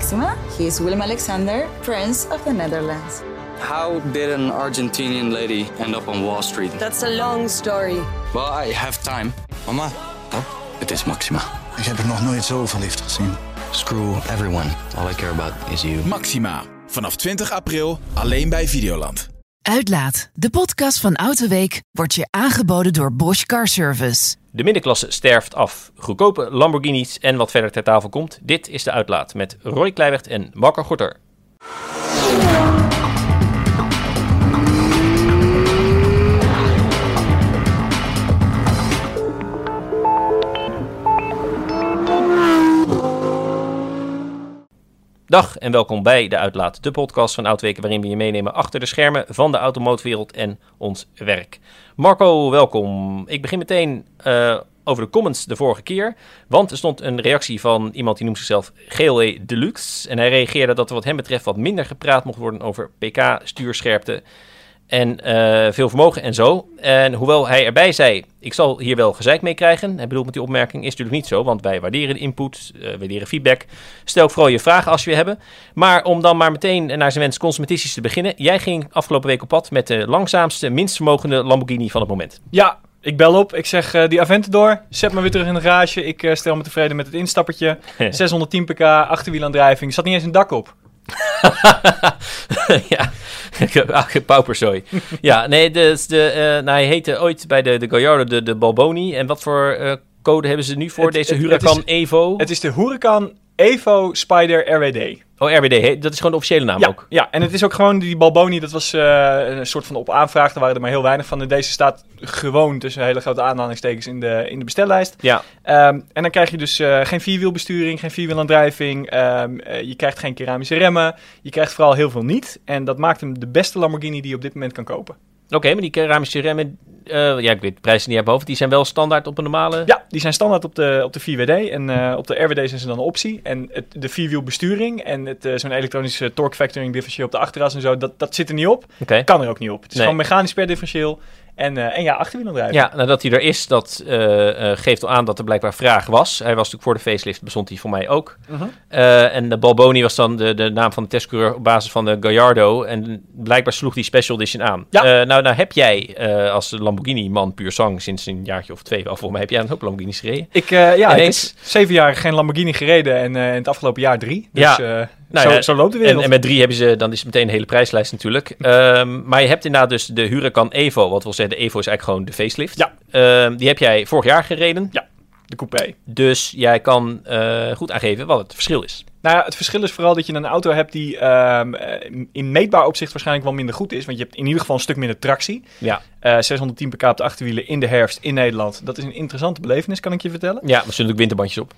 Maxima. He is Willem-Alexander, Prince of the Netherlands. How did an Argentinian lady end up on Wall Street? That's a long story. Well, I have time. Mama, Het is Maxima. ik heb er nog nooit zo verliefd gezien. Screw everyone. All I care about is you. Maxima. Vanaf 20 april alleen bij Videoland. Uitlaat, de podcast van Autoweek, wordt je aangeboden door Bosch Car Service. De middenklasse sterft af. Goedkope Lamborghinis en wat verder ter tafel komt. Dit is de Uitlaat met Roy Kleiweg en Marco Gorter. Dag en welkom bij de Uitlaat, de podcast van Autoweek, waarin we je meenemen achter de schermen van de automotorwereld en ons werk. Marco, welkom. Ik begin meteen over de comments de vorige keer, want er stond een reactie van iemand die noemt zichzelf GLE Deluxe. En hij reageerde dat er wat hem betreft wat minder gepraat mocht worden over pk, stuurscherpte en veel vermogen en zo. En hoewel hij erbij zei, ik zal hier wel gezeik mee krijgen. Hij bedoelt met die opmerking, is natuurlijk niet zo, want wij waarderen de input, waarderen feedback. Stel ook vooral je vragen als je hebben. Maar om dan maar meteen naar zijn wens consumentistisch te beginnen. Jij ging afgelopen week op pad met de langzaamste, minst vermogende Lamborghini van het moment. Ja, ik bel op. Ik zeg die Aventador, zet me weer terug in de garage. Ik stel me tevreden met het instappertje. 610 pk, achterwielaandrijving. Er zat niet eens een dak op. Ja, pauperzooi. Ja, nee, hij heette ooit bij de Gallardo de Balboni. En wat voor code hebben ze nu voor deze Huracan Evo? Het is de Huracan Evo Spider RWD. Oh, RWD, dat is gewoon de officiële naam ook? Ja, en het is ook gewoon die Balboni, dat was een soort van op aanvraag. Er waren er maar heel weinig van. Deze staat gewoon tussen hele grote aanhalingstekens in de bestellijst. Ja. En dan krijg je dus geen vierwielbesturing, geen vierwielaandrijving. Je krijgt geen keramische remmen. Je krijgt vooral heel veel niet. En dat maakt hem de beste Lamborghini die je op dit moment kan kopen. Oké, maar die keramische remmen, ik weet de prijzen niet uit mijn hoofd, die zijn wel standaard op een normale? Ja, die zijn standaard op de 4WD en op de RWD zijn ze dan een optie. En de vierwielbesturing en zo'n elektronische torque vectoring differentieel op de achteras en zo, dat zit er niet op. Okay. Kan er ook niet op. Het is gewoon mechanisch per differentieel. En ja, achterwielaandrijving. Ja, nadat hij er is, dat geeft al aan dat er blijkbaar vraag was. Hij was natuurlijk voor de facelift, bestond hij voor mij ook. Uh-huh. En de Balboni was dan de naam van de testcoureur op basis van de Gallardo. En blijkbaar sloeg die Special Edition aan. Ja. Nou heb jij als Lamborghini-man puur sang sinds een jaartje of 2, volgens mij heb jij een hoop Lamborghinis gereden. Ik heb 7 jaar geen Lamborghini gereden en in het afgelopen jaar 3. Dus zo loopt de wereld. En met 3 hebben ze, dan is het meteen een hele prijslijst natuurlijk. Maar je hebt inderdaad dus de Huracan Evo, wat wil zeggen, de Evo is eigenlijk gewoon de facelift. Ja. Die heb jij vorig jaar gereden. Ja, de coupé. Dus jij kan goed aangeven wat het verschil is. Nou ja, het verschil is vooral dat je een auto hebt die in meetbaar opzicht waarschijnlijk wel minder goed is. Want je hebt in ieder geval een stuk minder tractie. Ja. 610 pk op de achterwielen in de herfst in Nederland. Dat is een interessante belevenis, kan ik je vertellen. Ja, maar zullen ook winterbandjes op?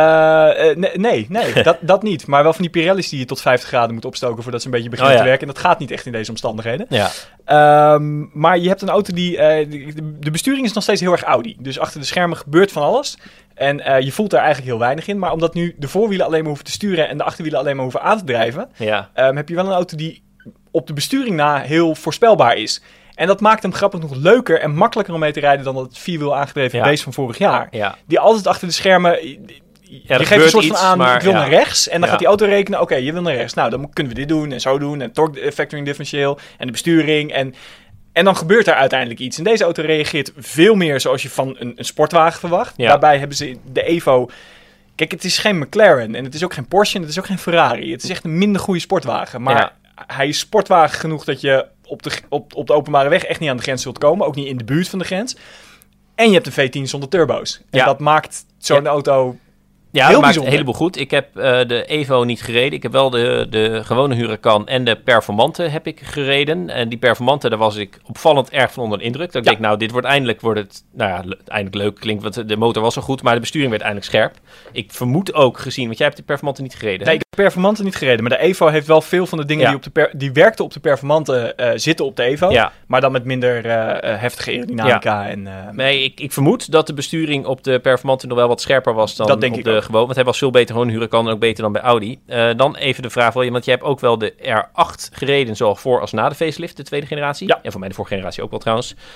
Nee, dat niet. Maar wel van die Pirelli's die je tot 50 graden moet opstoken voordat ze een beetje beginnen te werken. En dat gaat niet echt in deze omstandigheden. Ja. Maar je hebt een auto die... de besturing is nog steeds heel erg Audi. Dus achter de schermen gebeurt van alles. En je voelt daar eigenlijk heel weinig in. Maar omdat nu de voorwielen alleen maar hoeven te sturen en de achterwielen alleen maar hoeven aan te drijven, heb je wel een auto die op de besturing na heel voorspelbaar is. En dat maakt hem grappig nog leuker en makkelijker om mee te rijden dan dat vierwiel aangedreven beest van vorig jaar. Ja. Die altijd achter de schermen... Je geeft een soort van aan, ik wil naar rechts. En dan gaat die auto rekenen, oké, je wil naar rechts. Nou, dan kunnen we dit doen en zo doen. En torque vectoring differentieel en de besturing. En dan gebeurt er uiteindelijk iets. En deze auto reageert veel meer zoals je van een sportwagen verwacht. Ja. Daarbij hebben ze de Evo... Kijk, het is geen McLaren en het is ook geen Porsche en het is ook geen Ferrari. Het is echt een minder goede sportwagen. Maar hij is sportwagen genoeg dat je op de openbare weg echt niet aan de grens zult komen. Ook niet in de buurt van de grens. En je hebt een V10 zonder turbo's. En dat maakt zo'n auto... Ja, dat maakt een heleboel goed. Ik heb de Evo niet gereden. Ik heb wel de gewone Huracan en de Performante heb ik gereden. En die Performante, daar was ik opvallend erg van onder de indruk. Dat ik denk, dit wordt eindelijk leuk. Klinkt, want de motor was zo goed, maar de besturing werd eindelijk scherp. Ik vermoed ook gezien, want jij hebt de Performante niet gereden. Nee, ik heb de Performante niet gereden. Maar de Evo heeft wel veel van de dingen die werkten op de Performante zitten op de Evo. Ja. Maar dan met minder heftige aerodynamica. Ja. Nee, ik vermoed dat de besturing op de Performante nog wel wat scherper was dan op de gewoon, want hij was veel beter gewoon een Huracan en ook beter dan bij Audi. Dan even de vraag, want jij hebt ook wel de R8 gereden, zowel voor als na de facelift, de tweede generatie. Ja. En voor mij de vorige generatie ook wel trouwens.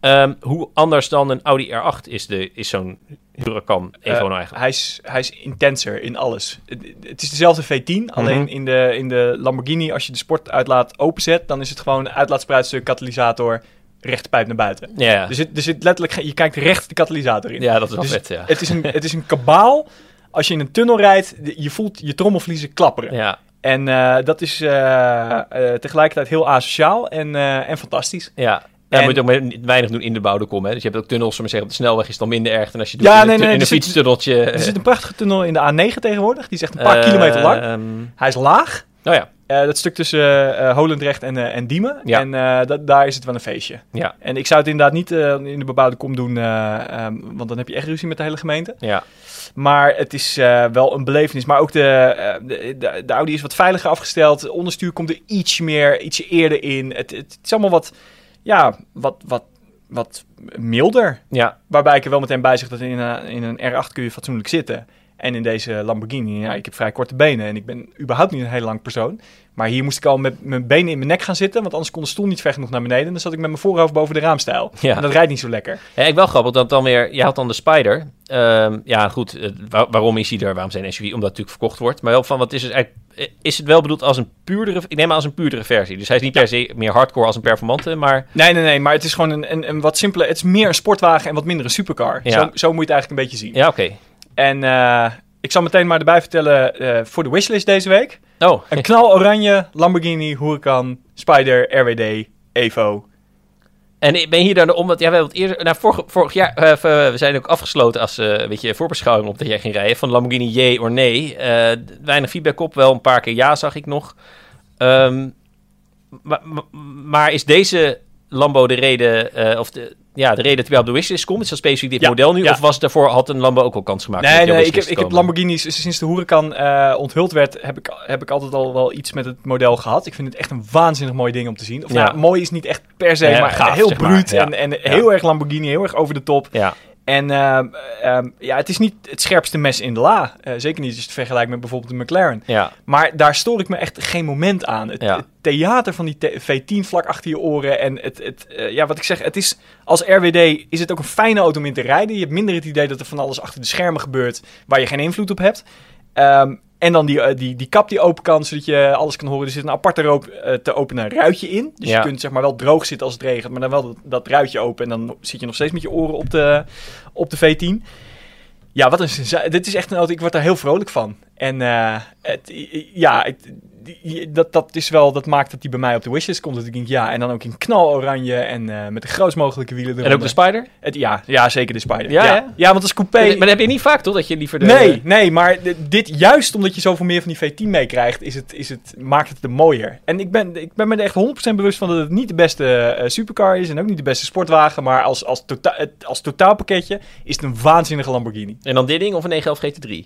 Hoe anders dan een Audi R8 is zo'n Huracan Evo nou eigenlijk? Hij is intenser in alles. Het is dezelfde V10, alleen in de Lamborghini, als je de sportuitlaat openzet, dan is het gewoon uitlaatspruitstuk, katalysator, rechte pijp naar buiten. Ja. Er zit letterlijk, je kijkt recht de katalysator in. Ja, dat is wel dus vet, ja. Het is een kabaal. Als je in een tunnel rijdt, je voelt je trommelvliezen klapperen. Ja. En dat is tegelijkertijd heel asociaal en fantastisch. Ja. Je moet ook weinig doen in de bouwde kom. Hè? Dus je hebt ook tunnels, maar zeggen, op de snelweg is het dan minder erg dan als je doet in een fietstunneltje. Er zit een prachtige tunnel in de A9 tegenwoordig. Die is echt een paar kilometer lang. Hij is laag. Oh ja. Dat stuk tussen Holendrecht en Diemen. Ja. En daar is het wel een feestje. Ja. En ik zou het inderdaad niet in de bebouwde kom doen, want dan heb je echt ruzie met de hele gemeente. Ja. Maar het is wel een belevenis. Maar ook de Audi is wat veiliger afgesteld. Het onderstuur komt er ietsje eerder in. Het is allemaal wat milder. Ja. Waarbij ik er wel meteen bij zeg dat in een R8 kun je fatsoenlijk zitten. En in deze Lamborghini, ik heb vrij korte benen en ik ben überhaupt niet een hele lang persoon. Maar hier moest ik al met mijn benen in mijn nek gaan zitten, want anders kon de stoel niet ver genoeg naar beneden. En dan zat ik met mijn voorhoofd boven de raamstijl. Ja. En dat rijdt niet zo lekker. Ja, ik wel grappig dat dan weer, je had dan de Spider. Waarom is hij er? Waarom zijn SUV? Omdat het natuurlijk verkocht wordt. Maar wel van, wat is het eigenlijk? Is het wel bedoeld als een puurdere? Ik neem aan als een puurdere versie. Dus hij is niet per se meer hardcore als een performante, maar... Nee, maar het is gewoon een wat simpeler... Het is meer een sportwagen en wat minder een supercar. Ja. Zo moet je het eigenlijk een beetje zien. Ja, oké. En ik zal meteen maar erbij vertellen voor de wishlist deze week. Oh. Een knaloranje Lamborghini Huracan Spider RWD Evo. En ben je hier dan om? Want jij hebt eerder, vorig jaar, we zijn ook afgesloten als voorbeschouwing op dat jij ging rijden van Lamborghini jee of nee. Weinig feedback op, wel een paar keer ja zag ik nog. Maar is deze Lambo de reden, de reden dat hij op de wishlist komt? Is dat specifiek dit model nu? Ja. Of was het daarvoor, had een Lambo ook al kans gemaakt? Nee, ik heb Lamborghinis, sinds de Huracan onthuld werd, heb ik altijd al wel iets met het model gehad. Ik vind het echt een waanzinnig mooi ding om te zien. Of mooi is niet echt per se, maar gaaf, heel bruut en heel erg Lamborghini, heel erg over de top. Ja. En het is niet het scherpste mes in de la. Zeker niet als je het vergelijkt met bijvoorbeeld de McLaren. Ja. Maar daar stoor ik me echt geen moment aan. Het theater van die V10 vlak achter je oren. En wat ik zeg, het is als RWD is het ook een fijne auto om in te rijden. Je hebt minder het idee dat er van alles achter de schermen gebeurt waar je geen invloed op hebt. En dan die kap die open kan, zodat je alles kan horen. Er zit een aparte te openen ruitje in. Dus je kunt zeg maar wel droog zitten als het regent, maar dan wel dat ruitje open. En dan zit je nog steeds met je oren op de V10. Ja, dit is echt een auto, ik word daar heel vrolijk van. En dat maakt dat die bij mij op de wishlist komt. Dat ik denk, en dan ook in knaloranje en met de grootst mogelijke wielen eronder. En ook de Spider? Ja, zeker de Spider. Ja, want dat is coupé. Maar dat heb je niet vaak, toch? Dat je liever de... Nee, maar dit juist omdat je zoveel meer van die V10 meekrijgt, maakt het er mooier. En ik ben me er echt 100% bewust van dat het niet de beste supercar is en ook niet de beste sportwagen, maar als totaalpakketje is het een waanzinnige Lamborghini. En dan dit ding of een 911 GT3?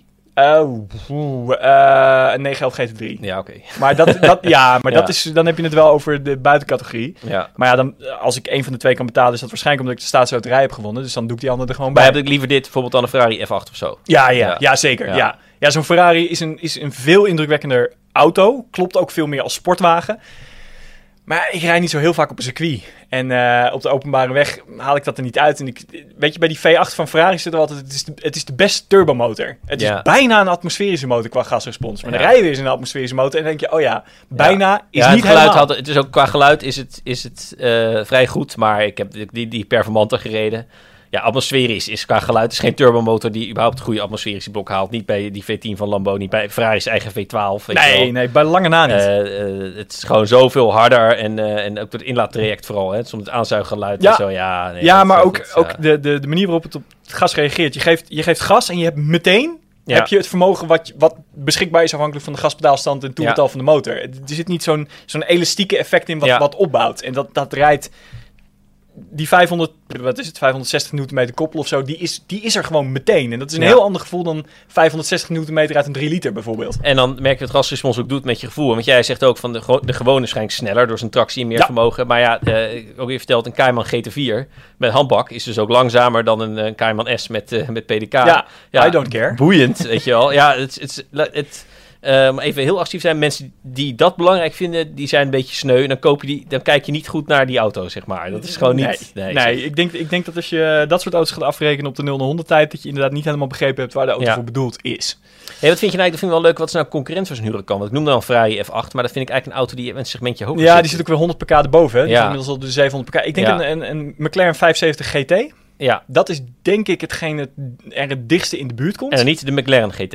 Een 911 GT3. Ja, oké. Maar dat is, dan heb je het wel over de buitencategorie. Ja. Maar dan, als ik één van de twee kan betalen, is dat waarschijnlijk omdat ik de staatsloterij heb gewonnen. Dus dan doe ik die andere er gewoon bij. Maar heb ik liever dit bijvoorbeeld dan een Ferrari F8 of zo? Ja, zeker. Ja, zo'n Ferrari is een veel indrukwekkender auto. Klopt ook veel meer als sportwagen. Maar ik rijd niet zo heel vaak op een circuit. En op de openbare weg haal ik dat er niet uit. En weet je, bij die V8 van Ferrari zit er altijd... Het is de beste turbomotor. Het is bijna een atmosferische motor qua gasrespons. Maar dan rij je weer eens in een atmosferische motor. En dan denk je, bijna is niet helemaal... Het is ook qua geluid is het vrij goed. Maar ik heb die performante gereden. Ja, atmosferisch is qua geluid. Het is geen turbomotor die überhaupt een goede atmosferische blok haalt. Niet bij die V10 van Lambo, niet bij Ferrari's eigen V12. Nee, bij lange na niet. Het is gewoon zoveel harder en ook het inlaattraject vooral. Hè? Soms het aanzuiggeluid en zo. Maar ook de manier waarop het op het gas reageert. Je geeft gas en je hebt meteen... Ja. Heb je het vermogen wat beschikbaar is afhankelijk van de gaspedaalstand en toerental van de motor. Er zit niet zo'n elastieke effect in wat opbouwt. En dat rijdt... Die 560 Nm koppel of zo, die is er gewoon meteen. En dat is een heel ander gevoel dan 560 Nm uit een 3 liter bijvoorbeeld. En dan merk je wat gasrespons ook doet met je gevoel. Want jij zegt ook van de gewone is waarschijnlijk sneller door zijn tractie en meer vermogen. Maar ook je vertelt, een Cayman GT4 met handbak is dus ook langzamer dan een Cayman S met PDK. Ja, I don't care. Boeiend, weet je wel. Ja, Maar even heel actief zijn. Mensen die dat belangrijk vinden, die zijn een beetje sneu. En dan kijk je niet goed naar die auto, zeg maar. Dat is gewoon niet... Nee, ik denk dat als je dat soort auto's gaat afrekenen op de 0-100 tijd, dat je inderdaad niet helemaal begrepen hebt waar de auto voor bedoeld is. Hey, wat vind je nou? Dat vind ik wel leuk. Wat is nou concurrent van zo'n Huracan? Want ik noemde dan een Ferrari F8, maar dat vind ik eigenlijk een auto die een segmentje hoger zit. Ja, die zit ook weer 100 pk erboven. Hè? Die Ja. zit inmiddels al de 700 pk. Ik denk een McLaren 570 GT. Ja. Dat is denk ik hetgene er het dichtste in de buurt komt. En dan niet de McLaren GT.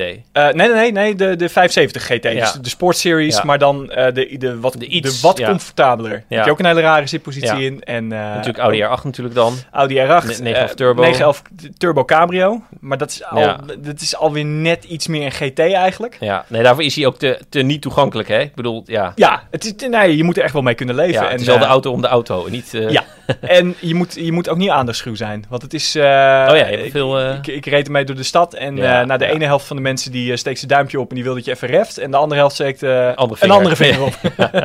Nee, de 570 GT. Ja. Dus de Sport Series, maar dan de wat comfortabeler. Daar heb je ook een hele rare zitpositie in. En, natuurlijk Audi R8 natuurlijk dan. Audi R8. 911 Turbo. 911 Turbo Cabrio. Maar dat is alweer net iets meer een GT eigenlijk. Ja, nee, daarvoor is hij ook te niet toegankelijk, hè? Ik bedoel, ja. Ja, je moet er echt wel mee kunnen leven. Ja, het is wel de auto om de auto, niet... Ja, en je moet ook niet aandachtschuw zijn. Want het is... je hebt veel... Ik reed ermee door de stad en de ene helft van de mensen die steekt zijn duimpje op en die wil dat je even reft. En de andere helft steekt een andere vinger op.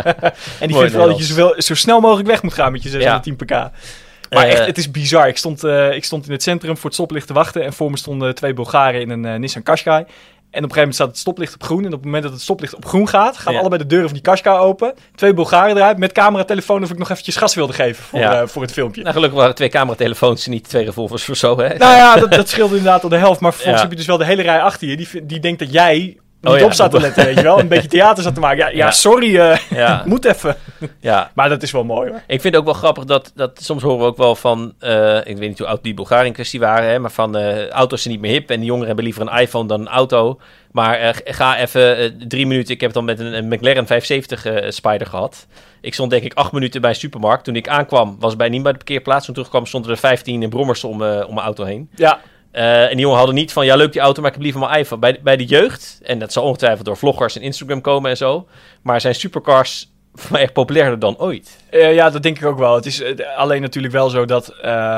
En die vindt wel dat je zo snel mogelijk weg moet gaan met je 610 pk. Maar echt, het is bizar. Ik stond in het centrum voor het stoplicht te wachten en voor me stonden 2 Bulgaren in een Nissan Qashqai. En op een gegeven moment staat het stoplicht op groen. En op het moment dat het stoplicht op groen gaat, gaan allebei de deuren van die Qashqai open. 2 Bulgaren eruit met cameratelefoon of ik nog eventjes gas wilde geven voor het filmpje. Nou, gelukkig waren 2 cameratelefoons, niet 2 revolvers of zo, hè? Nou ja, dat scheelde inderdaad al de helft. Maar vervolgens heb je dus wel de hele rij achter je. Die denkt dat jij niet op staat te letten, weet je wel. Een beetje theater zat te maken. Sorry, moet even. Ja. Maar dat is wel mooi, hoor. Ik vind het ook wel grappig dat soms horen we ook wel van... ik weet niet hoe oud die Bulgaren in kwestie waren, hè, maar van auto's zijn niet meer hip en die jongeren hebben liever een iPhone dan een auto. Maar ga even 3 minuten. Ik heb het dan met een McLaren 570 Spider gehad. Ik stond denk ik 8 minuten bij een supermarkt. Toen ik aankwam, was niet bij de parkeerplaats. Toen terugkwam, stonden er 15 brommers om mijn auto heen. Ja. En die jongen hadden niet van, ja leuk die auto, maar ik heb liever mijn iPhone. Bij de jeugd, en dat zal ongetwijfeld door vloggers en Instagram komen en zo. Maar zijn supercars voor mij echt populairder dan ooit. Ja, dat denk ik ook wel. Het is alleen natuurlijk wel zo dat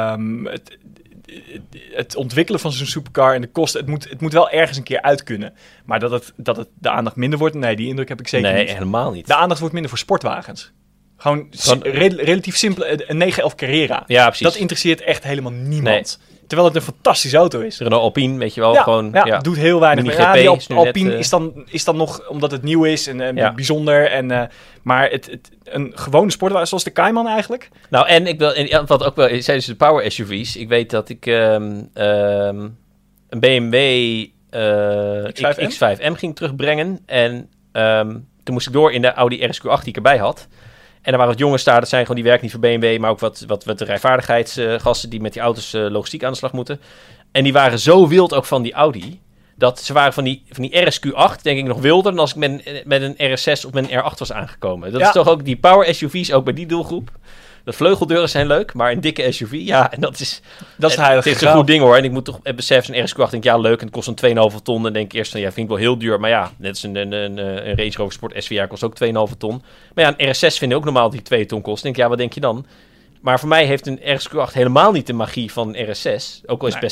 het ontwikkelen van zo'n supercar en de kosten, het moet wel ergens een keer uit kunnen. Maar dat het de aandacht minder wordt, nee, die indruk heb ik zeker niet. Nee, helemaal niet. De aandacht wordt minder voor sportwagens. Gewoon relatief simpel, een 911 Carrera. Ja, precies. Dat interesseert echt helemaal niemand. Nee. Terwijl het een fantastische auto is. Renault Alpine, weet je wel. Het doet heel weinig meer. Ja, die Alpine is dan nog, omdat het nieuw is en bijzonder. Maar een gewone sportwagen, zoals de Cayman eigenlijk. Nou, en ik wil, wat ook wel, zijn dus de power SUV's. Ik weet dat ik een BMW X5M ging terugbrengen. En toen moest ik door in de Audi RSQ8 die ik erbij had. En er waren wat jongens daar, dat zijn gewoon die werken niet voor BMW, maar ook wat de rijvaardigheidsgasten die met die auto's logistiek aan de slag moeten. En die waren zo wild ook van die Audi, dat ze waren van die RSQ8, denk ik, nog wilder dan als ik met een RS6 of met een R8 was aangekomen. Dat is toch ook die power SUV's, ook bij die doelgroep. De vleugeldeuren zijn leuk, maar een dikke SUV, ja, en dat is het heilige. Het is een goed ding hoor. En ik moet toch beseffen, een RSQ8 denk ik, ja leuk, en het kost een 2,5 ton. En denk ik eerst van, ja, vind ik wel heel duur. Maar ja, net als een Range Rover Sport SVR kost ook 2,5 ton. Maar ja, een RS6 vind ik ook normaal die 2 ton kost. Denk ik, ja, wat denk je dan? Maar voor mij heeft een RSQ8 helemaal niet de magie van een RS6. Ook al is het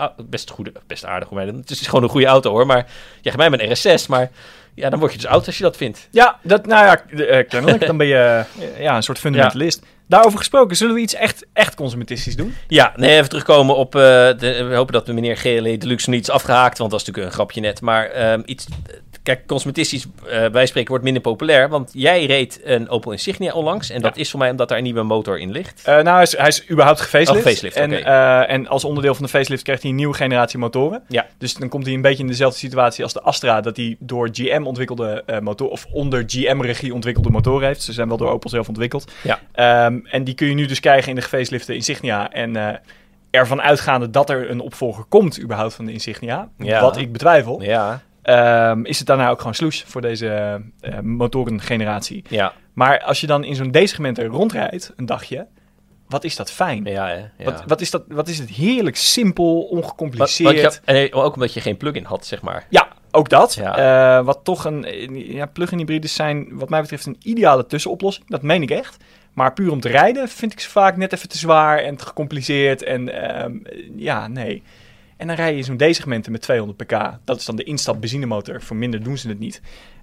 best aardig. Het is gewoon een goede auto hoor. Maar ja, mij met een RS6, maar ja, dan word je dus oud als je dat vindt. Ja, kennelijk. Dan ben je een soort fundamentalist. Ja. Daarover gesproken, zullen we iets echt consumentistisch doen? Ja, nee, even terugkomen op... we hopen dat meneer GLE Deluxe nog iets afgehaakt, want dat is natuurlijk een grapje net. Maar iets... Kijk, consumentistisch bijspreken wordt minder populair, want jij reed een Opel Insignia onlangs. En dat is voor mij omdat daar een nieuwe motor in ligt. Hij is überhaupt gefacelift. Facelift, en als onderdeel van de facelift krijgt hij een nieuwe generatie motoren. Ja. Dus dan komt hij een beetje in dezelfde situatie als de Astra, dat hij door GM ontwikkelde motor of onder GM-regie ontwikkelde motoren heeft. Ze zijn wel door Opel zelf ontwikkeld. Ja. En die kun je nu dus krijgen in de gefacelifte Insignia. En ervan uitgaande dat er een opvolger komt überhaupt van de Insignia, wat ik betwijfel. Ja. Is het daarna ook gewoon sloes voor deze motorengeneratie. Ja. Maar als je dan in zo'n D-segment rondrijdt, een dagje, wat is dat fijn. Ja. Wat is het heerlijk simpel, ongecompliceerd. En ook omdat je geen plug-in had, zeg maar. Ja, ook dat. Ja. Wat toch plug-in hybrides zijn, wat mij betreft, een ideale tussenoplossing. Dat meen ik echt. Maar puur om te rijden vind ik ze vaak net even te zwaar en te gecompliceerd. En nee. En dan rij je in zo'n D-segmenten met 200 pk. Dat is dan de instap benzinemotor. Voor minder doen ze het niet.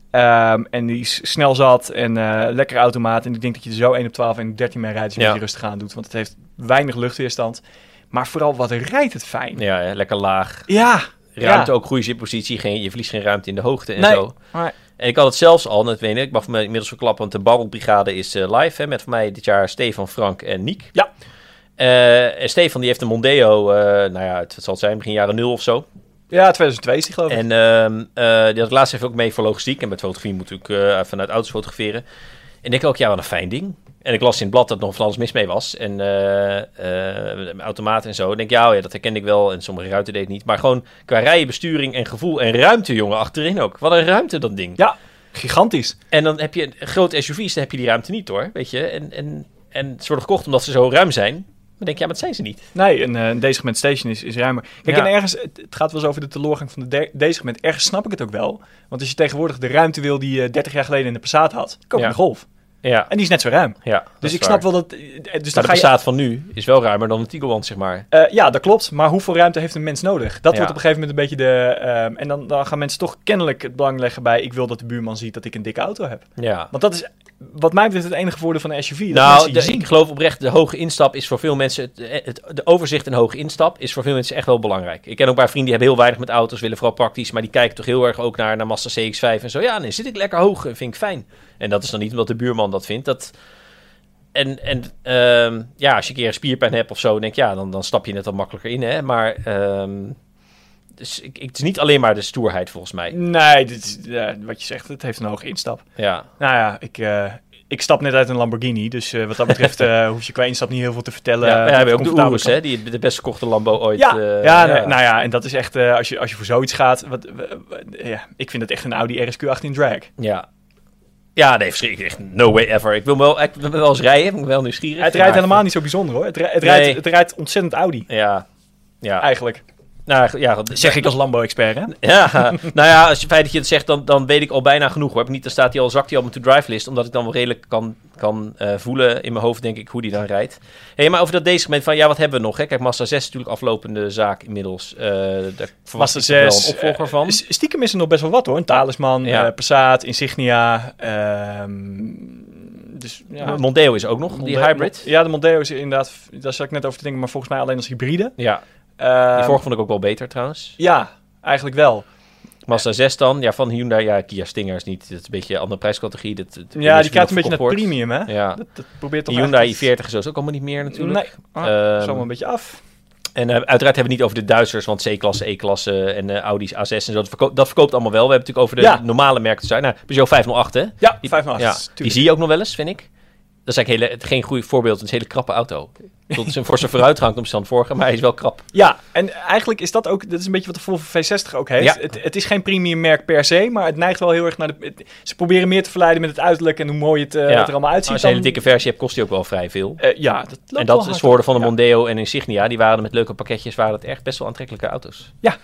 En die is snel zat en lekker automaat. En ik denk dat je er zo 1 op 12 en 13 mee rijdt als je een beetje rustig aan doet. Want het heeft weinig luchtweerstand. Maar vooral, wat rijdt het fijn. Ja, lekker laag. Ja, ruimte ook, goede zitpositie. Je verliest geen ruimte in de hoogte en zo. Maar... En ik had het zelfs al, dat weet ik mag me inmiddels verklappen, want de Barrelbrigade is live. Hè, met voor mij dit jaar Stefan, Frank en Niek. Ja. En Stefan die heeft een Mondeo, het zal het zijn, begin jaren 0 of zo. Ja, 2002 is die geloof ik. En die had ik laatst even ook mee voor logistiek. En met fotografie moet ik vanuit auto's fotograferen. En ik ook, wat een fijn ding. En ik las in het blad dat er nog van alles mis mee was. En automaten en zo. En ik denk, dat herkende ik wel. En sommige ruiten deed het niet. Maar gewoon qua rijden, besturing en gevoel en ruimte, jongen, achterin ook. Wat een ruimte, dat ding. Ja, gigantisch. En dan heb je grote SUV's, dan heb je die ruimte niet, hoor. Weet je. En ze worden gekocht omdat ze zo ruim zijn. Maar denk je, dat zijn ze niet. Nee, een D-segment station is ruimer. Kijk, en ergens, het gaat wel eens over de teleurgang van de D-segment. Ergens snap ik het ook wel. Want als je tegenwoordig de ruimte wil die je 30 jaar geleden in de Passat had, koop je een Golf. Ja. En die is net zo ruim. Ja, dus ik snap wel dat... Dus de Passat van nu is wel ruimer dan een Tiguan, zeg maar. Ja, dat klopt. Maar hoeveel ruimte heeft een mens nodig? Dat wordt op een gegeven moment een beetje de... en dan gaan mensen toch kennelijk het belang leggen bij... ik wil dat de buurman ziet dat ik een dikke auto heb. Ja. Want dat is... Wat mij betreft het enige voordeel van een SUV. Ik geloof oprecht, de hoge instap is voor veel mensen... De overzicht en hoge instap is voor veel mensen echt wel belangrijk. Ik ken ook een paar vrienden die hebben heel weinig met auto's, willen vooral praktisch, maar die kijken toch heel erg ook naar Mazda CX-5 en zo. Ja, nee, zit ik lekker hoog, vind ik fijn. En dat is dan niet omdat de buurman dat vindt. Als je een keer een spierpijn hebt of zo, denk dan stap je net wat makkelijker in, hè. Maar... Dus het is niet alleen maar de stoerheid, volgens mij. Nee, wat je zegt, het heeft een hoge instap. Ja. Nou ja, ik stap net uit een Lamborghini, dus wat dat betreft hoef je qua instap niet heel veel te vertellen. Ja, we hebben ook de Urus, hè, die de best verkochte Lambo ooit. En dat is echt, als je voor zoiets gaat, ik vind het echt een Audi RSQ8 in drag. Ja. Ja, nee, verschrikkelijk. Echt no way ever. Ik wil wel eens rijden, ik ben wel nieuwsgierig. Het rijdt helemaal niet zo bijzonder, hoor. Het rijdt ontzettend Audi. Ja. Eigenlijk. Nou, ja, zeg ik als Lambo-expert, hè? Ja, nou ja, als je feit dat je het zegt, dan weet ik al bijna genoeg, hoor. Dan zakt hij al op mijn to-drive-list, omdat ik dan wel redelijk kan voelen in mijn hoofd, denk ik, hoe die dan rijdt. Hey, maar over dat D-segment van, wat hebben we nog? Hè? Kijk, Mazda 6 is natuurlijk aflopende zaak inmiddels. Daar verwacht ik wel een opvolger van. Stiekem is er nog best wel wat, hoor. Een Talisman, Passat, Insignia, Mondeo is ook nog, die hybrid. Ja, de Mondeo is inderdaad, daar zat ik net over te denken, maar volgens mij alleen als hybride. Ja. Die vorige vond ik ook wel beter trouwens. Ja, eigenlijk wel. Mazda 6 dan, van Hyundai, Kia Stinger is niet, dat is een beetje een andere prijscategorie. Die krijgt een beetje naar het premium, hè? Ja. Dat probeert toch Hyundai i40 is ook allemaal niet meer natuurlijk. Nee, dat is allemaal een beetje af. En uiteraard hebben we het niet over de Duitsers, want C-klasse, E-klasse en Audi's A6 en zo. Dat verkoopt allemaal wel. We hebben het natuurlijk over de normale merken te zijn. Nou, Peugeot 508, hè? Ja, 508. Die zie je ook nog wel eens, vind ik. Dat is eigenlijk geen goed voorbeeld. Het is een hele krappe auto. Voor zijn vooruitgang komt stand vorige, maar hij is wel krap. Ja, en eigenlijk is dat ook... Dat is een beetje wat de Volvo V60 ook heeft. Ja. Het is geen premium merk per se, maar het neigt wel heel erg naar de... Ze proberen meer te verleiden met het uiterlijk en hoe mooi het er allemaal uitziet. Als je een hele dikke versie hebt, kost die ook wel vrij veel. Dat loopt en dat is voordeel van de Mondeo en Insignia. Die waren met leuke pakketjes, waren het echt best wel aantrekkelijke auto's. Ja.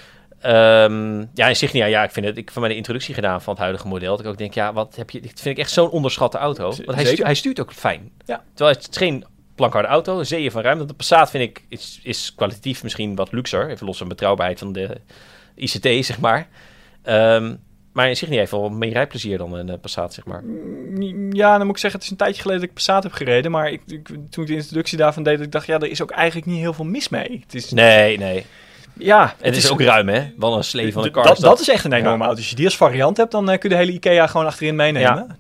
Insignia, ik heb van mij de introductie gedaan van het huidige model. Dat ik ook denk, wat heb je... Dat vind ik echt zo'n onderschatte auto. Want hij stuurt ook fijn. Ja. Terwijl het is geen plankharde auto, een zeeën van ruimte. De Passat vind ik is kwalitatief misschien wat luxer. Even los van betrouwbaarheid van de ICT, zeg maar. Maar Insignia heeft wel meer rijplezier dan een Passat, zeg maar. Ja, dan moet ik zeggen, het is een tijdje geleden dat ik Passat heb gereden. Maar toen ik de introductie daarvan deed, ik dacht, er is ook eigenlijk niet heel veel mis mee. Het is... Nee. Ja, het is ook ruim, hè? Wel een slee van een car. Dat is echt een enorme auto. Als je die als variant hebt, dan kun je de hele IKEA gewoon achterin meenemen.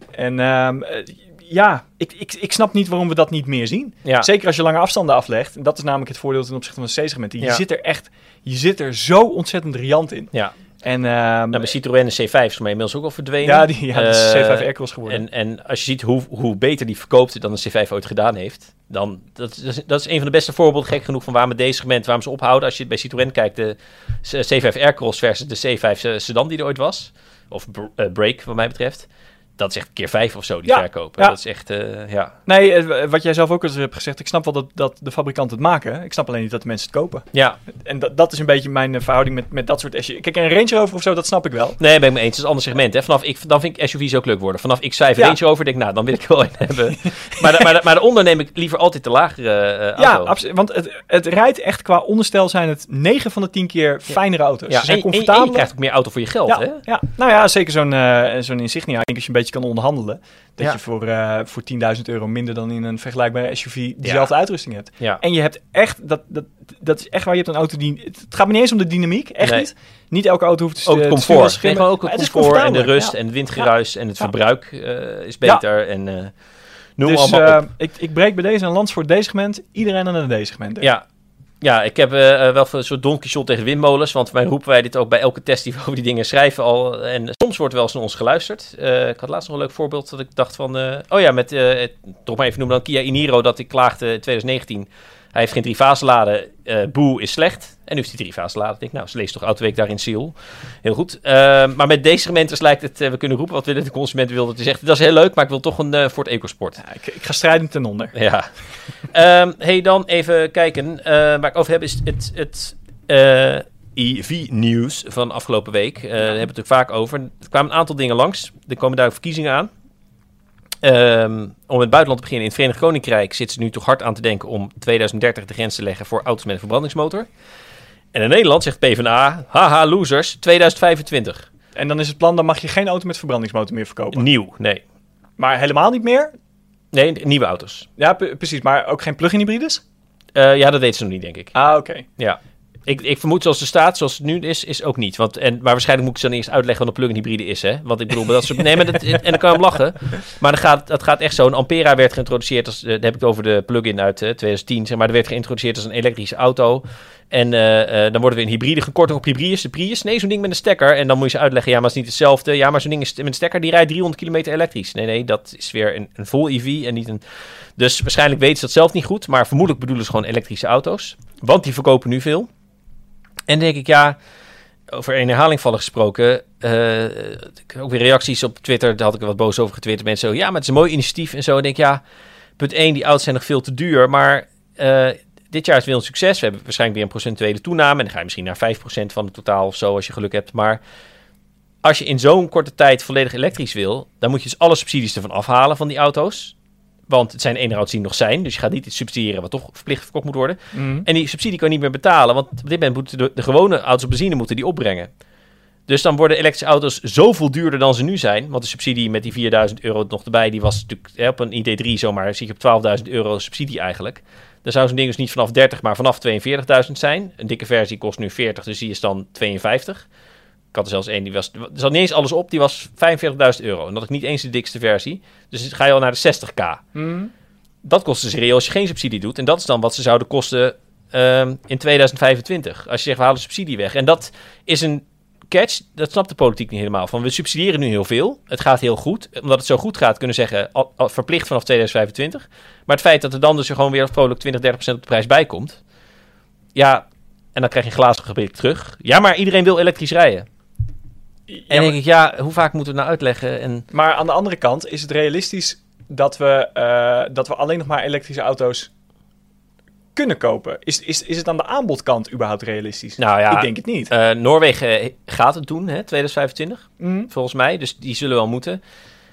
Ja. En ik snap niet waarom we dat niet meer zien. Ja. Zeker als je lange afstanden aflegt. En dat is namelijk het voordeel ten opzichte van de C-segment. Je zit er zo ontzettend riant in. Ja. En bij Citroën de C5 is voor mij inmiddels ook al verdwenen. Ja, dat is C5 Aircross geworden. En als je ziet hoe beter die verkoopt dan de C5 ooit gedaan heeft, dan dat is een van de beste voorbeelden, gek genoeg, van waarom deze segment, waarom ze ophouden. Als je bij Citroën kijkt, de C5 Aircross versus de C5 Sedan die er ooit was, of Break wat mij betreft. Dat is echt keer 5 of zo, die verkopen. Ja. Dat is echt, Nee, wat jij zelf ook eens hebt gezegd, ik snap wel dat de fabrikanten het maken. Ik snap alleen niet dat de mensen het kopen. Ja. En dat is een beetje mijn verhouding met dat soort SUV's. Kijk, een Range Rover of zo, dat snap ik wel. Nee, ben ik me eens. Het is een ander segment. Hè. Dan vind ik SUV's ook leuk worden. Vanaf X5 Range Rover denk ik, dan wil ik wel een hebben. maar daaronder neem ik liever altijd de lagere auto. Ja, absoluut. Want het rijdt echt qua onderstel zijn het 9 van de 10 keer fijnere auto's. Ja, ze zijn comfortabel. En je krijgt ook meer auto voor je geld, hè? Ja. Nou ja, zeker zo'n Insignia. Ik denk als je een beetje je kan onderhandelen. Dat je voor €10.000 minder dan in een vergelijkbare SUV dezelfde uitrusting hebt. Ja. En je hebt echt, dat is echt waar je hebt een auto die... Het gaat me niet eens om de dynamiek, echt niet. Niet elke auto hoeft te ook het comfort. Nee, ook het comfort en de rust en het windgeruis en het verbruik is beter. En noem allemaal op. Ik breek bij deze een lans voor het D-segment. Iedereen aan het D-segment. Ja, ik heb wel een soort Don Quixote tegen windmolens. Want wij roepen wij dit ook bij elke test die we over die dingen schrijven al. En soms wordt wel eens naar ons geluisterd. Ik had laatst nog een leuk voorbeeld dat ik dacht van... toch maar even noemen dan Kia Iniro dat ik klaagde in 2019... Hij heeft geen 3-fase laden. Boe is slecht. En nu heeft hij 3-fase laden. Ik denk, ze leest toch Autoweek daarin Seal. Heel goed. Maar met deze segmenten lijkt het... we kunnen roepen wat willen de consument wil. Dat hij zegt, dat is heel leuk, maar ik wil toch een Ford EcoSport. Ja, ik ga strijden ten onder. Ja. Dan even kijken. Waar ik over heb is het EV-nieuws van afgelopen week. Daar hebben we het natuurlijk vaak over. Er kwamen een aantal dingen langs. Er komen daar verkiezingen aan. Om het buitenland te beginnen, in het Verenigd Koninkrijk zitten ze nu toch hard aan te denken om 2030 de grens te leggen voor auto's met een verbrandingsmotor. En in Nederland zegt PvdA, haha losers, 2025. En dan is het plan, dan mag je geen auto met verbrandingsmotor meer verkopen. Nieuw, nee. Maar helemaal niet meer? Nee, nieuwe auto's. Ja, precies, maar ook geen plug-in hybrides? Ja, dat weten ze nog niet, denk ik. Ah, oké. Ja. Ik vermoed zoals de staat, zoals het nu is ook niet. Maar waarschijnlijk moet ik ze dan eerst uitleggen wat een plug-in hybride is, hè? Want ik bedoel, dat soort... Nee, maar en dan kan je hem lachen. Maar dat gaat echt zo. Een Ampera werd geïntroduceerd als... Dan heb ik het over de plug-in uit 2010, zeg maar. Dat werd geïntroduceerd als een elektrische auto. En dan worden we in hybride gekort op Prius. De Prius, nee, zo'n ding met een stekker. En dan moet je ze uitleggen, ja, maar het is niet hetzelfde. Ja, maar zo'n ding met een stekker, die rijdt 300 kilometer elektrisch. Nee, dat is weer een vol EV en niet een... Dus waarschijnlijk weten ze dat zelf niet goed. Maar vermoedelijk bedoelen ze gewoon elektrische auto's. Want die verkopen nu veel. En denk ik, ja, over een herhaling vallen gesproken, ook weer reacties op Twitter, daar had ik er wat boos over getwitterd. Mensen zo, ja, maar het is een mooi initiatief en zo. En denk ik, ja, punt 1, die auto's zijn nog veel te duur, maar dit jaar is weer een succes. We hebben waarschijnlijk weer een procentuele toename en dan ga je misschien naar 5% van het totaal of zo, als je geluk hebt. Maar als je in zo'n korte tijd volledig elektrisch wil, dan moet je dus alle subsidies ervan afhalen van die auto's. Want het zijn de enige auto's die nog zijn. Dus je gaat niet iets subsidiëren wat toch verplicht verkocht moet worden. Mm. En die subsidie kan je niet meer betalen. Want op dit moment moeten de gewone auto's op benzine moeten die opbrengen. Dus dan worden elektrische auto's zoveel duurder dan ze nu zijn. Want de subsidie met die €4.000 nog erbij, die was natuurlijk op een ID3 zomaar, zie je op €12.000 subsidie eigenlijk. Dan zou zo'n ding dus niet vanaf 30, maar vanaf 42.000 zijn. Een dikke versie kost nu 40, dus die is dan 52. Ik had er zelfs één, er zat niet eens alles op, die was €45.000. En dat is niet eens de dikste versie. Dus dan ga je al naar de 60k. Mm. Dat kost dus reëel als je geen subsidie doet. En dat is dan wat ze zouden kosten in 2025. Als je zegt, we halen subsidie weg. En dat is een catch, dat snapt de politiek niet helemaal. Van, we subsidiëren nu heel veel. Het gaat heel goed. Omdat het zo goed gaat, kunnen we zeggen, verplicht vanaf 2025. Maar het feit dat er dan dus gewoon weer vrolijk 20-30% op de prijs bij komt. Ja, en dan krijg je een glazen gebied terug. Ja, maar iedereen wil elektrisch rijden. En dan denk ik, ja, hoe vaak moeten we het nou uitleggen? Maar aan de andere kant is het realistisch dat we alleen nog maar elektrische auto's kunnen kopen. Is het aan de aanbodkant überhaupt realistisch? Nou ja, ik denk het niet. Noorwegen gaat het doen, hè, 2025, volgens mij. Dus die zullen wel moeten.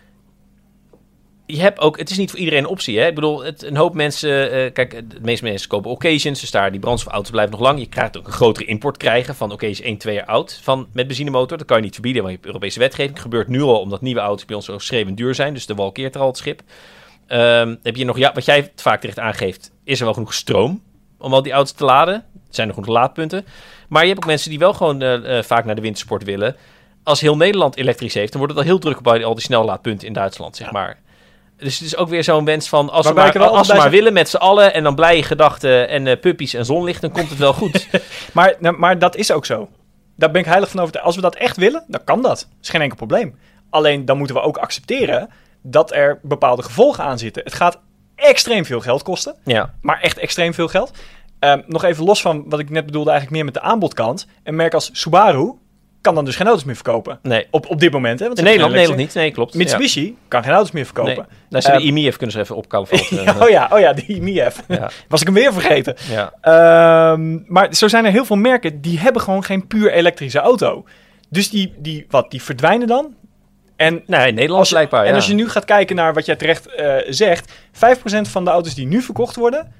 Je hebt ook, het is niet voor iedereen een optie, hè? Ik bedoel, een hoop mensen, kijk, de meeste mensen kopen occasions, dus daar die brandstofauto's blijven nog lang. Je krijgt ook een grotere import krijgen van occasions 1-2 jaar oud met benzinemotor. Dat kan je niet verbieden, want je hebt Europese wetgeving. Dat gebeurt nu al, omdat nieuwe auto's bij ons zo schreeuwend duur zijn, dus de wal keert er al het schip. Heb je nog, wat jij vaak terecht aangeeft, is er wel genoeg stroom om al die auto's te laden? Er zijn er genoeg laadpunten. Maar je hebt ook mensen die wel gewoon vaak naar de wintersport willen. Als heel Nederland elektrisch heeft, dan wordt het al heel druk bij al die snellaadpunten in Duitsland, zeg maar. Dus het is ook weer zo'n wens van, als we maar willen met z'n allen en dan blije gedachten en puppies en zonlicht, dan komt het wel goed. maar dat is ook zo. Daar ben ik heilig van overtuigd. Als we dat echt willen, dan kan dat. Dat is geen enkel probleem. Alleen dan moeten we ook accepteren dat er bepaalde gevolgen aan zitten. Het gaat extreem veel geld kosten. Ja. Maar echt extreem veel geld. Nog even los van wat ik net bedoelde, eigenlijk meer met de aanbodkant. Een merk als Subaru kan dan dus geen auto's meer verkopen. Nee. Op dit moment. Hè, want in Nederland niet. Nee, klopt. Mitsubishi kan geen auto's meer verkopen. Nee. Nou, de IMIF kunnen ze even opkalven. De IMIF. Ja. Was ik hem weer vergeten. Ja. Maar zo zijn er heel veel merken die hebben gewoon geen puur elektrische auto. Dus die verdwijnen dan. En in Nederland blijkbaar, En als je nu gaat kijken naar wat jij terecht zegt, 5% van de auto's die nu verkocht worden,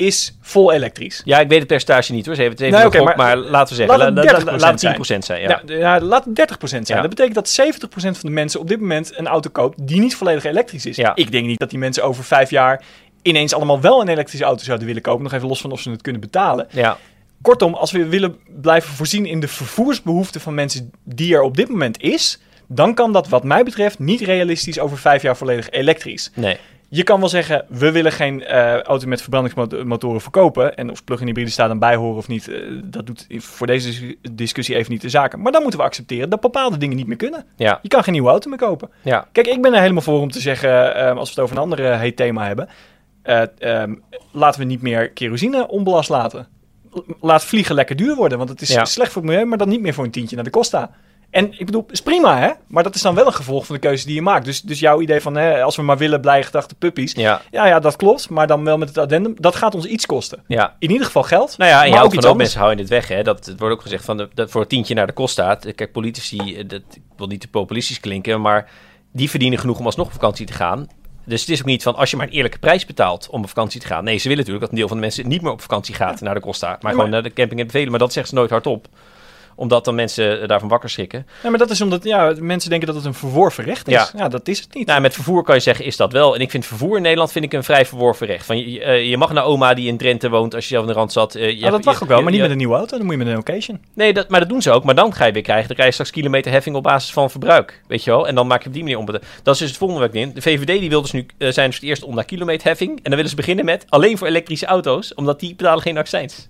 is vol elektrisch. Ja, ik weet het percentage niet hoor. Ze hebben het even gegokt, maar laten we zeggen, laat het 10% zijn. Ja, laat het 30% zijn. Ja. Dat betekent dat 70% van de mensen op dit moment een auto koopt die niet volledig elektrisch is. Ja. Ik denk niet dat die mensen over 5 jaar ineens allemaal wel een elektrische auto zouden willen kopen. Nog even los van of ze het kunnen betalen. Ja. Kortom, als we willen blijven voorzien in de vervoersbehoeften van mensen die er op dit moment is, dan kan dat wat mij betreft niet realistisch over 5 jaar volledig elektrisch. Nee. Je kan wel zeggen, we willen geen auto met verbrandingsmotoren verkopen. En of plug-in hybride staat dan bij horen of niet, dat doet voor deze discussie even niet de zaken. Maar dan moeten we accepteren dat bepaalde dingen niet meer kunnen. Ja. Je kan geen nieuwe auto meer kopen. Ja. Kijk, ik ben er helemaal voor om te zeggen, als we het over een ander heet thema hebben, laten we niet meer kerosine onbelast laten. Laat vliegen lekker duur worden, want het is slecht voor het milieu, maar dan niet meer voor een tientje naar de Costa. En ik bedoel, is prima hè, maar dat is dan wel een gevolg van de keuze die je maakt. Dus jouw idee van, als we maar willen, blij gedachte puppies. Ja, dat klopt, maar dan wel met het addendum. Dat gaat ons iets kosten. Ja. In ieder geval geld. Nou ja, en maar ook iets anders. mensen houden dit weg. Hè? Het wordt ook gezegd dat voor een tientje naar de Costa. Kijk, politici, ik wil niet te populistisch klinken, maar die verdienen genoeg om alsnog op vakantie te gaan. Dus het is ook niet van, als je maar een eerlijke prijs betaalt om op vakantie te gaan. Nee, ze willen natuurlijk dat een deel van de mensen niet meer op vakantie gaat naar de Costa. Maar gewoon naar de camping en bevelen. Maar dat zeggen ze nooit hardop. Omdat dan mensen daarvan wakker schrikken. Ja, maar dat is omdat mensen denken dat het een verworven recht is. Ja, dat is het niet. Nou, met vervoer kan je zeggen, is dat wel. En ik vind vervoer in Nederland een vrij verworven recht. Van, je mag naar oma die in Drenthe woont als je zelf in de Randstad. Dat mag ook wel, maar niet met een nieuwe auto. Dan moet je met een occasion. Nee, maar dat doen ze ook. Maar dan ga je weer krijgen. Dan krijg je straks kilometerheffing op basis van verbruik. Weet je wel? En dan maak je op die manier om. Dat is dus het volgende wat ik neem. De VVD die wil dus nu zijn dus het eerst om naar kilometerheffing. En dan willen ze beginnen met alleen voor elektrische auto's. Omdat die betalen geen accijns.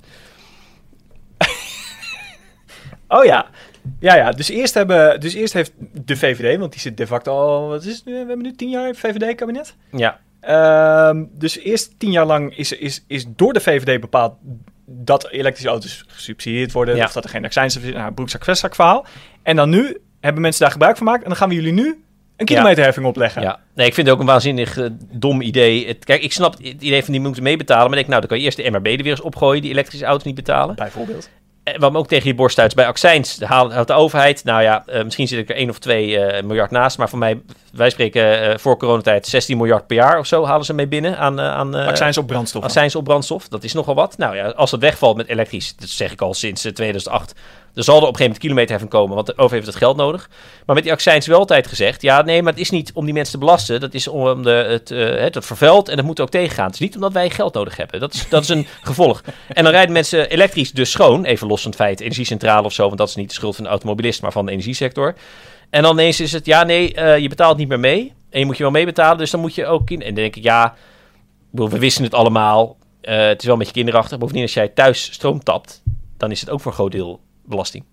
Oh ja. Ja. Dus eerst heeft de VVD, want die zit de facto al, wat is het nu? We hebben nu 10 jaar VVD-kabinet. Ja. Dus eerst 10 jaar lang is door de VVD bepaald dat elektrische auto's gesubsidieerd worden. Of dat er geen accijns zijn. Broekzak-vestzak verhaal. En dan nu hebben mensen daar gebruik van gemaakt. En dan gaan we jullie nu een kilometerheffing opleggen. Ja. Nee, ik vind het ook een waanzinnig dom idee. Kijk, ik snap het idee van die moeten meebetalen. Maar ik denk, dan kan je eerst de MRB er weer eens opgooien, die elektrische auto's niet betalen. Bijvoorbeeld. Wat me ook tegen je borst stuit bij accijns, houdt de overheid. Nou ja, misschien zit ik er 1 of 2 miljard naast. Maar voor mij, wij spreken voor coronatijd 16 miljard per jaar of zo halen ze mee binnen aan accijns op brandstof. Accijns op brandstof, dat is nogal wat. Nou ja, als dat wegvalt met elektrisch, dat zeg ik al sinds 2008... Er zal er op een gegeven moment kilometerheffing komen, want de overheid heeft het geld nodig. Maar met die accijns wel altijd gezegd, ja, nee, maar het is niet om die mensen te belasten. Dat is om het vervuilt en dat moet ook tegengaan. Het is niet omdat wij geld nodig hebben. Dat is een gevolg. En dan rijden mensen elektrisch dus schoon, even los van het feit, energiecentrale of zo, want dat is niet de schuld van de automobilist, maar van de energiesector. En dan ineens is het, je betaalt niet meer mee en je moet je wel meebetalen, dus dan moet je ook... En dan denk ik, we wisten het allemaal. Het is wel een beetje kinderachtig. Bovendien, als jij thuis stroom tapt, dan is het ook voor een groot deel belasting.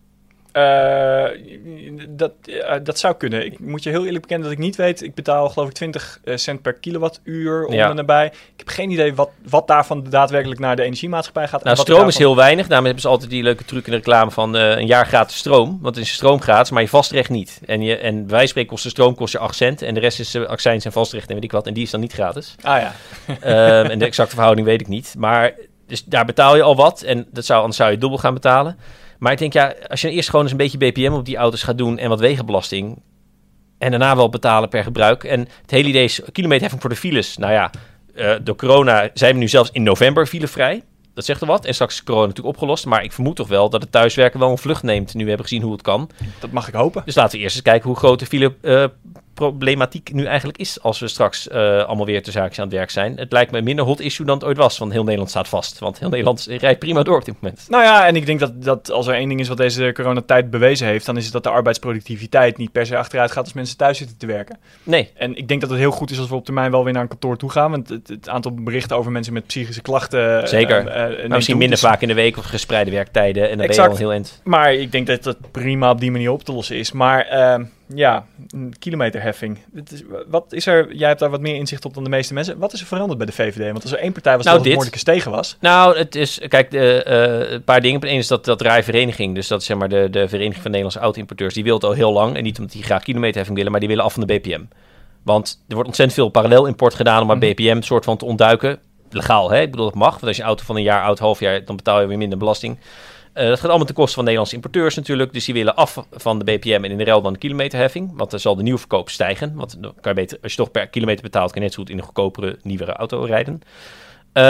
Dat zou kunnen. Ik moet je heel eerlijk bekennen dat ik niet weet. Ik betaal geloof ik 20 cent per kilowattuur om en nabij. Ik heb geen idee wat daarvan daadwerkelijk naar de energiemaatschappij gaat. Nou, stroom is heel weinig. Daarom hebben ze altijd die leuke truc in de reclame van een jaar gratis stroom. Want het is stroom gratis, maar je vastrecht niet. En wij spreken kost de stroom kost je 8 cent. En de rest is accijns en vastrecht en weet ik wat. En die is dan niet gratis. Ah ja. En de exacte verhouding weet ik niet. Maar dus daar betaal je al wat. En anders zou je dubbel gaan betalen. Maar ik denk, als je eerst gewoon eens een beetje BPM op die auto's gaat doen en wat wegenbelasting en daarna wel betalen per gebruik. En het hele idee is kilometerheffing voor de files. Nou ja, door corona zijn we nu zelfs in november filevrij. Dat zegt er wat. En straks is corona natuurlijk opgelost. Maar ik vermoed toch wel dat het thuiswerken wel een vlucht neemt. Nu we hebben gezien hoe het kan. Dat mag ik hopen. Dus laten we eerst eens kijken hoe groot de fileproblematiek nu eigenlijk is. Als we straks allemaal weer te zaakjes aan het werk zijn. Het lijkt me een minder hot issue dan het ooit was. Want heel Nederland staat vast. Want heel Nederland rijdt prima door op dit moment. Nou ja, en ik denk dat als er één ding is wat deze coronatijd bewezen heeft, dan is het dat de arbeidsproductiviteit niet per se achteruit gaat als mensen thuis zitten te werken. Nee. En ik denk dat het heel goed is als we op termijn wel weer naar een kantoor toe gaan. Want het aantal berichten over mensen met psychische klachten... Zeker. Maar misschien minder vaak in de week of gespreide werktijden. En dan ben je al heel eind. Maar ik denk dat dat prima op die manier op te lossen is. Maar kilometerheffing. Wat is er? Jij hebt daar wat meer inzicht op dan de meeste mensen. Wat is er veranderd bij de VVD? Want als er één partij was dat het Mordecus tegen was. Nou, het is... Kijk, een paar dingen. Eén is dat RAI-vereniging. Dus dat is zeg maar de Vereniging van Nederlandse Auto-importeurs. Die wil het al heel lang. En niet omdat die graag kilometerheffing willen, maar die willen af van de BPM. Want er wordt ontzettend veel parallel-import gedaan om maar BPM soort van te ontduiken. Legaal, hè? Ik bedoel, dat mag. Want als je een auto van een jaar oud, half jaar, dan betaal je weer minder belasting. Dat gaat allemaal ten koste van Nederlandse importeurs natuurlijk. Dus die willen af van de BPM en in de ruil dan de kilometerheffing. Want dan zal de nieuwverkoop stijgen. Want dan kan je beter, als je toch per kilometer betaalt, kan je net zo goed in een goedkopere, nieuwere auto rijden.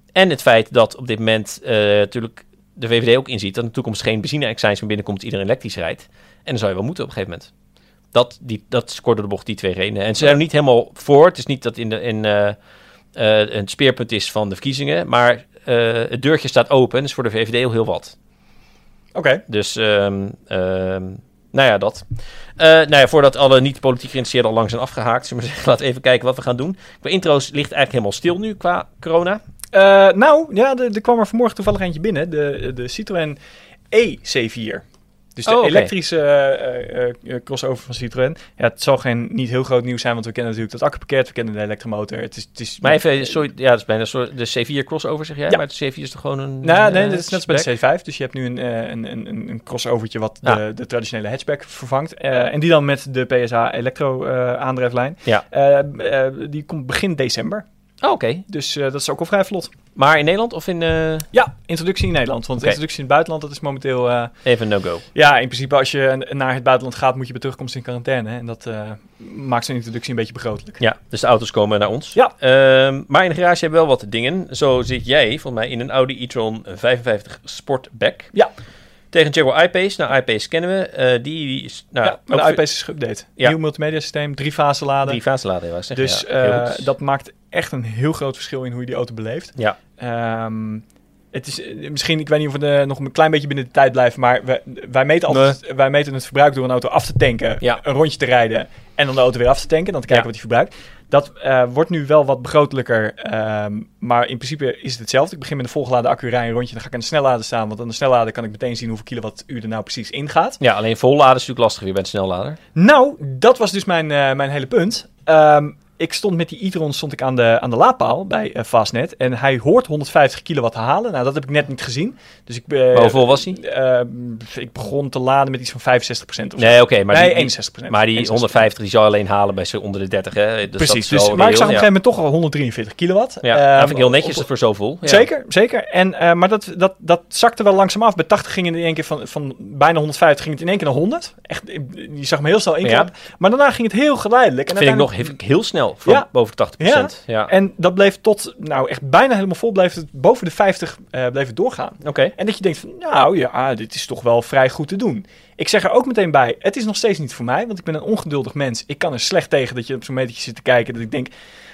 En het feit dat op dit moment natuurlijk de VVD ook inziet dat in de toekomst geen benzine-accijns meer binnenkomt, iedereen elektrisch rijdt. En dan zou je wel moeten op een gegeven moment. Dat scoorde de bocht, die 2 redenen. En ze zijn er niet helemaal voor. Het is niet dat een speerpunt is van de verkiezingen, maar het deurtje staat open. Dus voor de VVD heel wat. Oké. Dus, dat. Voordat alle niet-politiek geïnteresseerden al lang zijn afgehaakt, zullen we zeggen, laten we even kijken wat we gaan doen. Qua intro's ligt eigenlijk helemaal stil nu qua corona. Er kwam er vanmorgen toevallig eentje binnen. De Citroën E-C4. Dus de elektrische crossover van Citroën. Ja, het zal niet heel groot nieuws zijn, want we kennen natuurlijk dat accupakket, we kennen de elektromotor. Het is maar even, sorry, ja, dat is bijna de C4 crossover, zeg jij? Ja. Maar de C4 is toch gewoon een... Nee, dat is net als bij de C5. Dus je hebt nu een crossovertje wat de traditionele hatchback vervangt. En die dan met de PSA elektro-aandrijflijn. Die komt begin december. Oh, oké. Dus dat is ook al vrij vlot. Maar in Nederland of in... Ja, introductie in Nederland. Want introductie in het buitenland, dat is momenteel... Even no-go. Ja, in principe als je naar het buitenland gaat, moet je bij terugkomst in quarantaine. En dat maakt zo'n introductie een beetje begrotelijk. Ja, dus de auto's komen naar ons. Ja. Maar in de garage hebben we wel wat dingen. Zo zit jij, volgens mij, in een Audi e-tron 55 Sportback. Ja. Tegen Jaguar I-Pace. Nou, I-Pace kennen we. Die is... maar de I-Pace is geüpdate. Ja. Nieuw multimedia systeem, 3-fase laden. 3-fase laden, was zeggen. Dus dat maakt echt een heel groot verschil in hoe je die auto beleeft. Ja. Het is misschien, ik weet niet of we nog een klein beetje binnen de tijd blijven, maar wij meten het verbruik door een auto af te tanken, een rondje te rijden en dan de auto weer af te tanken, dan te kijken wat hij verbruikt. Dat wordt nu wel wat begrotelijker, maar in principe is het hetzelfde. Ik begin met een volgeladen accu, rij een rondje, dan ga ik aan de snellader staan, want aan de snellader kan ik meteen zien hoeveel kilowattuur er nou precies ingaat. Ja, alleen volladen is natuurlijk lastig weer bij de snellader. Nou, dat was dus mijn hele punt. Ik stond met die e-tron aan de laadpaal bij Fastnet. En hij hoort 150 kilowatt halen. Nou, dat heb ik net niet gezien. Dus ik, maar hoeveel was hij? Ik begon te laden met iets van 65% of zo. Nee, oké. Maar 61%. Maar die 150 die zou je alleen halen bij ze onder de 30, hè? Dus precies. Dus, maar ik zag op een gegeven moment toch al 143 kilowatt. Ja, dat vind ik heel netjes voor zoveel. Ja. Zeker. En, maar dat zakte wel langzaam af. Bij 80 ging het in één keer van bijna 150 ging het in één keer naar 100. Echt, je zag me heel snel inklappen. Ja. Maar daarna ging het heel geleidelijk. En vind ik heel snel. Van boven de 80%. Ja. En dat bleef tot, echt bijna helemaal vol, bleef het boven de 50 bleef het doorgaan. Okay. En dat je denkt van, dit is toch wel vrij goed te doen. Ik zeg er ook meteen bij, het is nog steeds niet voor mij, want ik ben een ongeduldig mens. Ik kan er slecht tegen dat je op zo'n metertje zit te kijken, dat ik denk,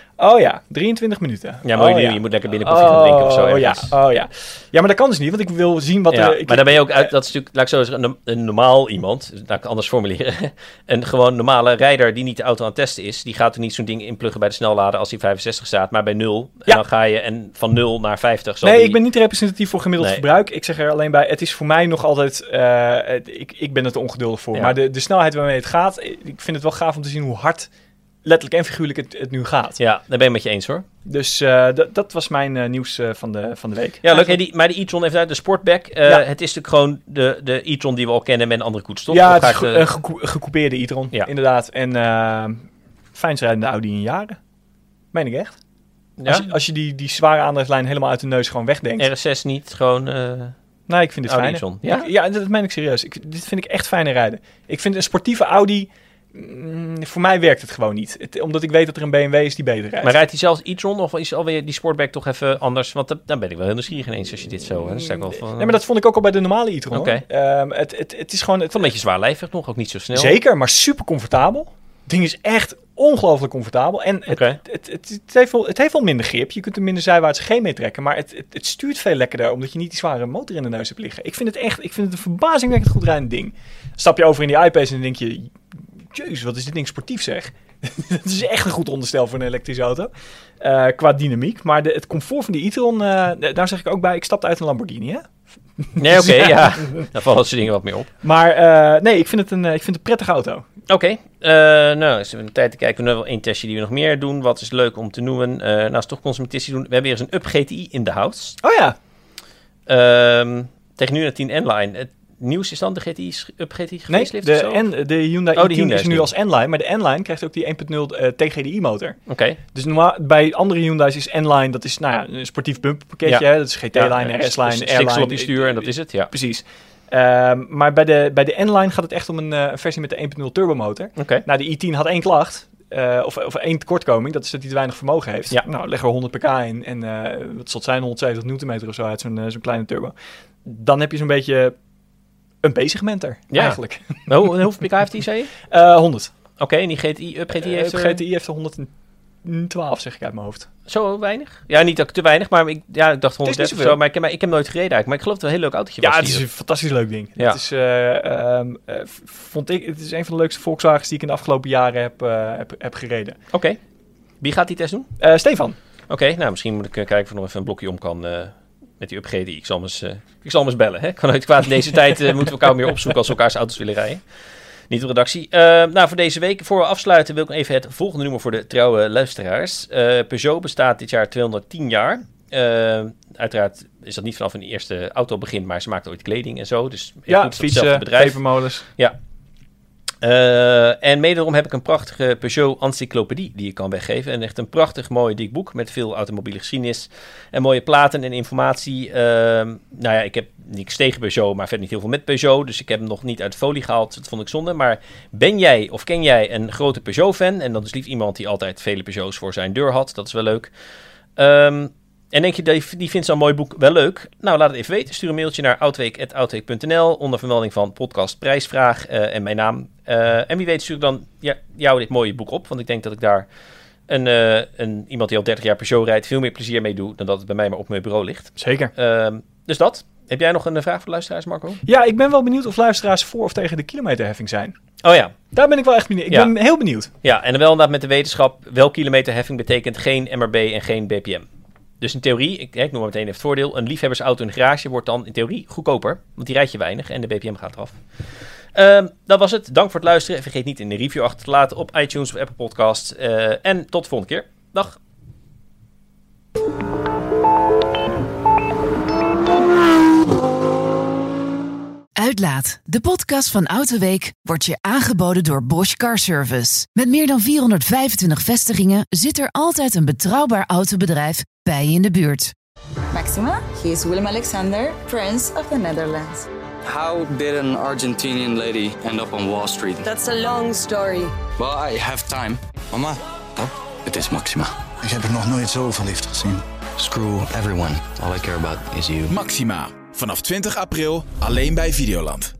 23 minuten. Ja, maar je moet lekker binnen koffie gaan drinken of zo. Ja, maar dat kan dus niet, want ik wil zien wat maar daar ben je ook uit, dat is natuurlijk, laat ik zo zeggen, een normaal iemand, laat ik het anders formuleren, een gewoon normale rijder die niet de auto aan het testen is, die gaat er niet zo'n ding inpluggen bij de snellader als hij 65 staat, maar bij 0. En dan ga je van 0 naar 50. Ik ben niet representatief voor gemiddeld verbruik. Ik zeg er alleen bij, het is voor mij nog altijd, ik ben er te ongeduldig voor. Ja. Maar de snelheid waarmee het gaat, ik vind het wel gaaf om te zien hoe hard letterlijk en figuurlijk het nu gaat. Ja, daar ben ik met je eens hoor. Dus dat was mijn nieuws van de week. Ja, leuk. Maar de e-tron even uit de Sportback. Het is natuurlijk gewoon de e-tron die we al kennen met een andere koets, toch? Ja, het is een gecoupeerde e-tron, inderdaad. En fijnst rijdende Audi in jaren. Meen ik echt. Ja? Als je die zware aandrijflijn helemaal uit de neus gewoon wegdenkt. RS6 niet, gewoon... Nee, ik vind dit fijn. Ja, dat meen ik serieus. Dit vind ik echt fijne rijden. Ik vind een sportieve Audi... voor mij werkt het gewoon niet. Omdat ik weet dat er een BMW is die beter rijdt. Maar rijdt hij zelfs e-tron of is alweer die Sportback toch even anders? Want dan ben ik wel heel nieuwsgierig ineens als je dit zo... Nee, maar dat vond ik ook al bij de normale e-tron. Okay. Het is gewoon... Het een beetje zwaarlijvig nog, ook niet zo snel. Zeker, maar super comfortabel. Het ding is echt ongelooflijk comfortabel. En het heeft wel minder grip. Je kunt er minder zijwaarts geen mee trekken. Maar het stuurt veel lekkerder, omdat je niet die zware motor in de neus hebt liggen. Ik vind het een verbazingwekkend goed rijdend ding. Stap je over in die I-Pace en dan denk je... Jezus, wat is dit ding sportief zeg. Het is echt een goed onderstel voor een elektrische auto. Qua dynamiek. Maar het comfort van die e-tron, daar zeg ik ook bij, ik stapte uit een Lamborghini, hè? Nee, oké, ja. Daar vallen dat soort dingen wat meer op. Maar nee, ik vind het een prettige auto. Oké. Nou, eens even de tijd te kijken. We hebben wel één testje die we nog meer doen. Wat is leuk om te noemen? Nou, als we toch consumentistisch doen. We hebben weer eens een Up GTI in de house. Oh ja. Tegen nu naar 10 N-Line. Het nieuws is dan de GTI, Up GTI facelift of zo? De Hyundai i10 is nu als N-Line. Maar de N-Line krijgt ook die 1.0 TGDI motor. Oké. Dus normaal, bij andere Hyundai's is N-Line, dat is een sportief bumperpakketje. Ja. Dat is GT-line, RS-line, R-line. op die stuur en dat is het, ja. Precies. Maar bij de N-Line gaat het echt om een versie met de 1.0 turbomotor. Okay. Nou, de i10 had 1 klacht. of één tekortkoming. Dat is dat hij te weinig vermogen heeft. Ja. Nou, leg er 100 pk in en wat zal het zijn, 170 newtonmeter of zo uit zo'n kleine turbo. Dan heb je zo'n beetje een B-segmenter eigenlijk. Hoeveel pk heeft hij, zei je? 100. Oké, en die GTI heeft er... GTI heeft er 112, zeg ik uit mijn hoofd. Zo weinig? Ja, niet dat ik te weinig, maar ik dacht 130 of zo. Maar ik heb nooit gereden eigenlijk. Maar ik geloof dat het een heel leuk autootje was. Ja, het is een fantastisch leuk ding. Ja. Het is, het is een van de leukste Volkswagens die ik in de afgelopen jaren heb gereden. Oké. Wie gaat die test doen? Stefan. Oké, nou misschien moet ik kijken of er nog even een blokje om kan met die upgrade. Ik zal hem eens bellen. Hè? Kan nooit kwaad. In deze tijd moeten we elkaar meer opzoeken als we elkaars auto's willen rijden. Niet op redactie. Nou, voor deze week, voor we afsluiten, wil ik even het volgende noemen voor de trouwe luisteraars. Peugeot bestaat dit jaar 210 jaar. Uiteraard is dat niet vanaf een eerste auto begin, maar ze maakten ooit kleding en zo. Dus fietsen, pepermolens. Ja. En mede daarom heb ik een prachtige Peugeot encyclopedie die ik kan weggeven. En echt een prachtig mooi dik boek met veel automobiele geschiedenis en mooie platen en informatie. Nou ja, ik heb niks tegen Peugeot, maar verder niet heel veel met Peugeot. Dus ik heb hem nog niet uit de folie gehaald. Dat vond ik zonde. Maar ben jij of ken jij een grote Peugeot-fan? En dat is liefst iemand die altijd vele Peugeots voor zijn deur had. Dat is wel leuk. En denk je, die vindt zo'n mooi boek wel leuk? Nou, laat het even weten. Stuur een mailtje naar outweek@outweek.nl onder vermelding van podcast prijsvraag en mijn naam. En wie weet stuur ik dan jou dit mooie boek op. Want ik denk dat ik daar iemand die al 30 jaar Peugeot rijdt veel meer plezier mee doe dan dat het bij mij maar op mijn bureau ligt. Zeker. Dus dat. Heb jij nog een vraag voor de luisteraars, Marco? Ja, ik ben wel benieuwd of luisteraars voor of tegen de kilometerheffing zijn. Oh ja. Daar ben ik wel echt benieuwd. Ik ben heel benieuwd. Ja, en dan wel inderdaad met de wetenschap. Wel kilometerheffing betekent geen MRB en geen BPM. Dus in theorie, ik noem maar meteen even het voordeel, een liefhebbersauto in de garage wordt dan in theorie goedkoper, want die rijd je weinig en de BPM gaat eraf. Dat was het. Dank voor het luisteren. En vergeet niet een review achter te laten op iTunes of Apple Podcasts. En tot de volgende keer. Dag. Uitlaat, de podcast van Autoweek, wordt je aangeboden door Bosch Car Service. Met meer dan 425 vestigingen zit er altijd een betrouwbaar autobedrijf bij je in de buurt. Maxima, he is Willem Alexander, Prince of the Netherlands. How did an Argentinian lady end up on Wall Street? That's a long story. Well, I have time. Mama, Het is Maxima. ik heb er nog nooit zo verliefd gezien. Screw everyone. All I care about is you. Maxima. Vanaf 20 april alleen bij Videoland.